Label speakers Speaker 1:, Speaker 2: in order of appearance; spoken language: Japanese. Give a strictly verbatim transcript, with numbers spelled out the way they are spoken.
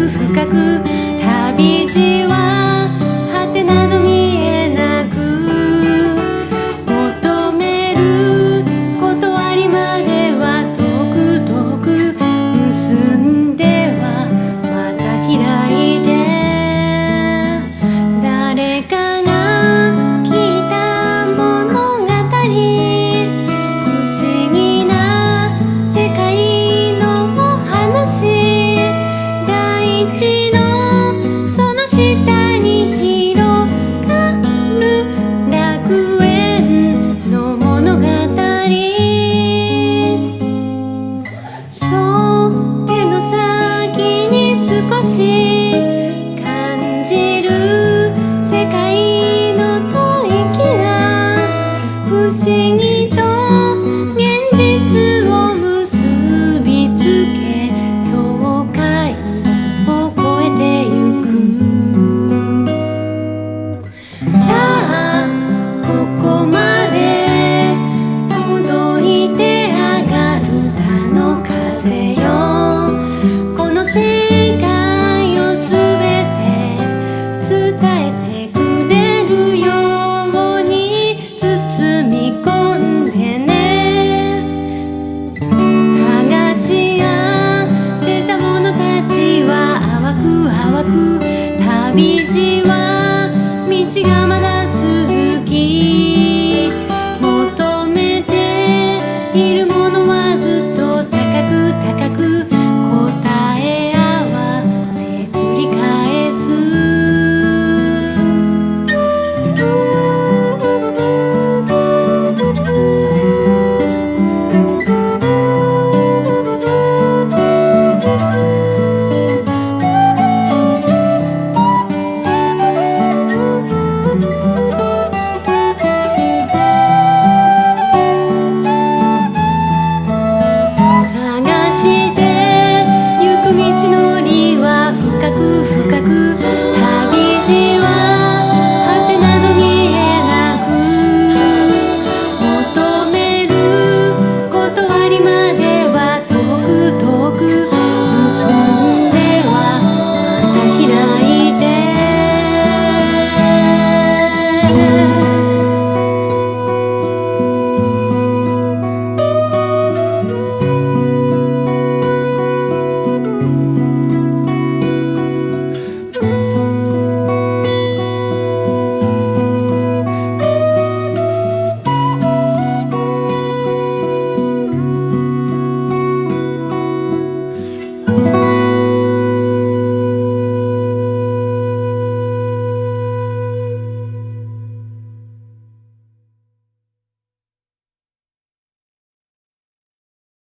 Speaker 1: く深く旅路は果てなど見えなく求める断りまでは遠く遠く結んではまた開いて誰かが聞いた物語不思議な世界のお話大地のその下に広がる楽園の物語そう手の先に少し感じる世界の吐息が不思議と現実を結びつけ境界を越えてゆくさあここまで届いて上がる他の風よこの世界をすべて伝えてくれるように包み込んでね探し当てた者たちは淡く淡く旅路は道が